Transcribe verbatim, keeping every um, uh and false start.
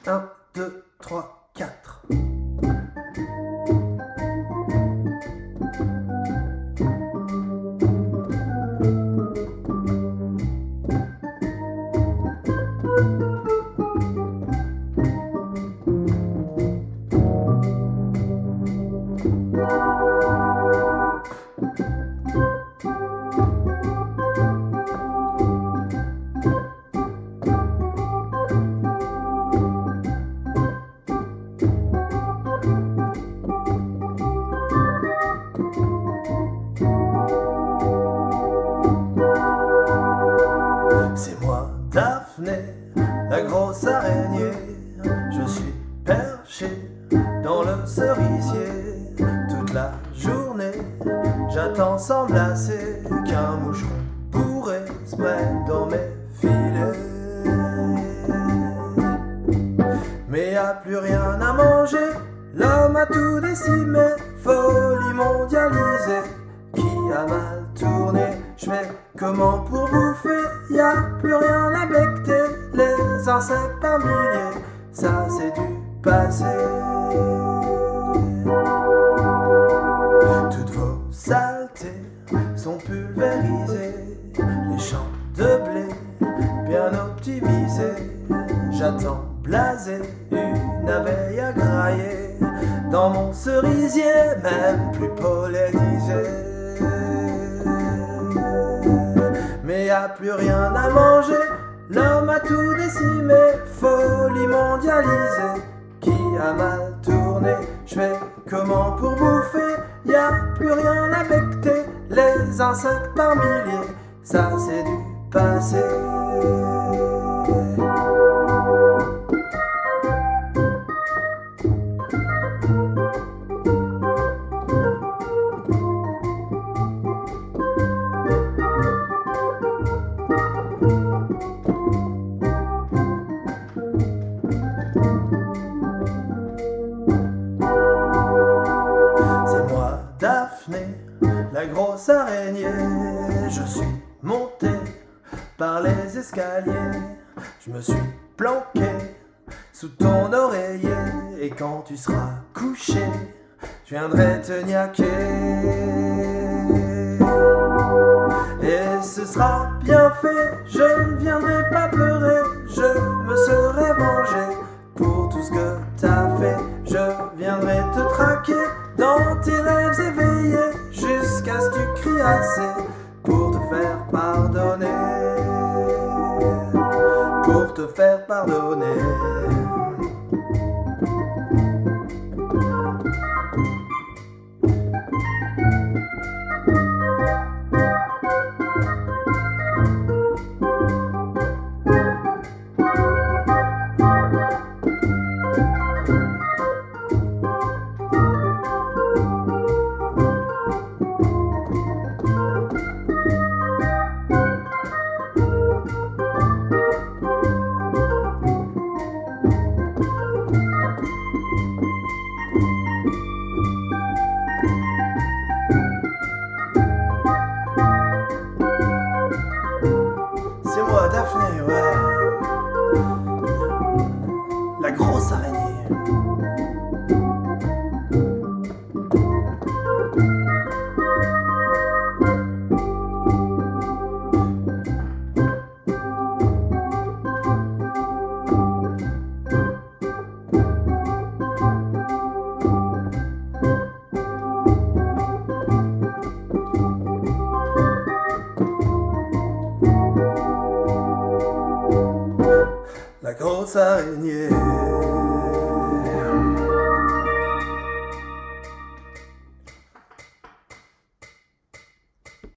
un, deux, trois, quatre. C'est moi, Daphné, la grosse araignée. Je suis perché dans le cerisier toute la journée. J'attends sans me lasser qu'un moucheron bourré se prenne dans mes filets. Mais y a plus rien à manger, l'homme a tout décimé. Folie mondialisée qui a mal tourné. Je fais comment pour bouffer, y a plus rien à becter. Les insectes par milliers, ça c'est du passé. Toutes vos saletés sont pulvérisées, les champs de blé bien optimisés. J'attends blasé une abeille à grailler dans mon cerisier, même plus pollinisé. Mais y a plus rien à manger, l'homme a tout décimé. Folie mondialisée qui a mal tourné. Je fais comment pour bouffer, y a plus rien à becter. Les insectes par milliers, ça c'est du passé. Daphné, la grosse araignée, je suis monté par les escaliers. Je me suis planqué sous ton oreiller. Et quand tu seras couché, je viendrai te niaquer. Et ce sera bien fait, je ne viendrai pas pleurer. Je me serai vengé pour tout ce que t'as fait. Je viendrai te traquer dans tes rêves éveillés jusqu'à ce que tu cries assez pour te faire pardonner. Pour te faire pardonner. C'est moi, Daphné, ouais. La grosse araignée. La grosse araignée.